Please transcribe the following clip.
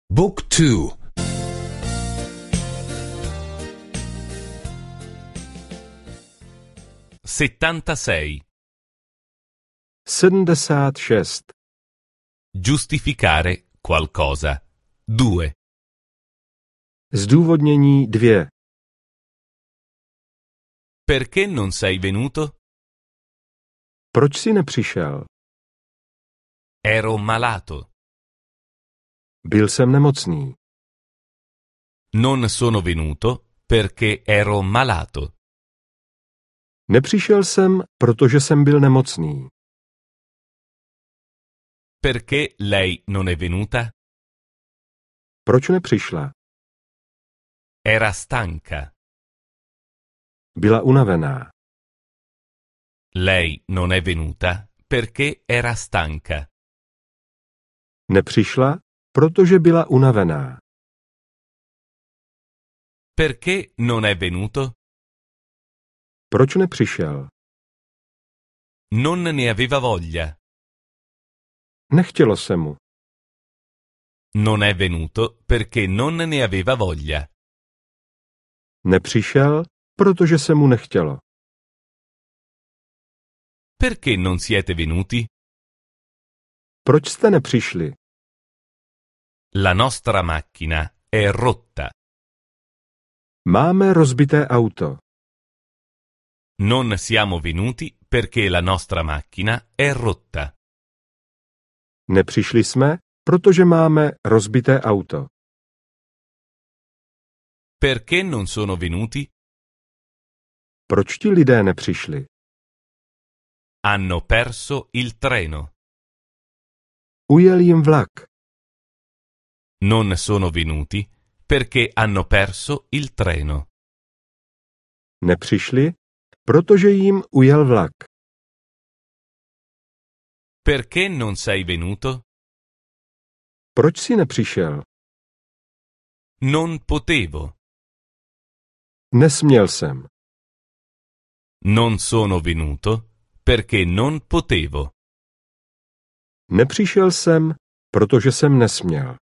Book 2. 76. 76. Giustificare qualcosa. 2. Zdůvodnění 2. Perché non sei venuto? Proč jsi nepřišel? Ero malato. Byl jsem nemocný. Non sono venuto perché ero malato. Nepřišel jsem, protože jsem byl nemocný. Perché lei non è venuta? Proč nepřišla? Era stanca. Byla unavená. Lei non è venuta perché era stanca. Nepřišla, protože byla unavená. Perché non è venuto? Proč nepřišel? Non ne aveva voglia. Nechtělo se mu. Non è venuto perché non ne aveva voglia. Nepřišel, protože se mu nechtělo. Perché non siete venuti? Proč jste nepřišli? La nostra macchina è rotta. Máme rozbité auto. Non siamo venuti perché la nostra macchina è rotta. Nepřišli jsme, protože máme rozbité auto. Perché non sono venuti? Proč ti lidé nepřišli? Hanno perso il treno. Ujel jim vlak. Non sono venuti perché hanno perso il treno. Nepřišli, protože jim ujel vlak. Perché non sei venuto? Proč jsi nepřišel? Non potevo. Nesměl jsem. Non sono venuto perché non potevo. Nepřišel jsem, protože jsem nesměl.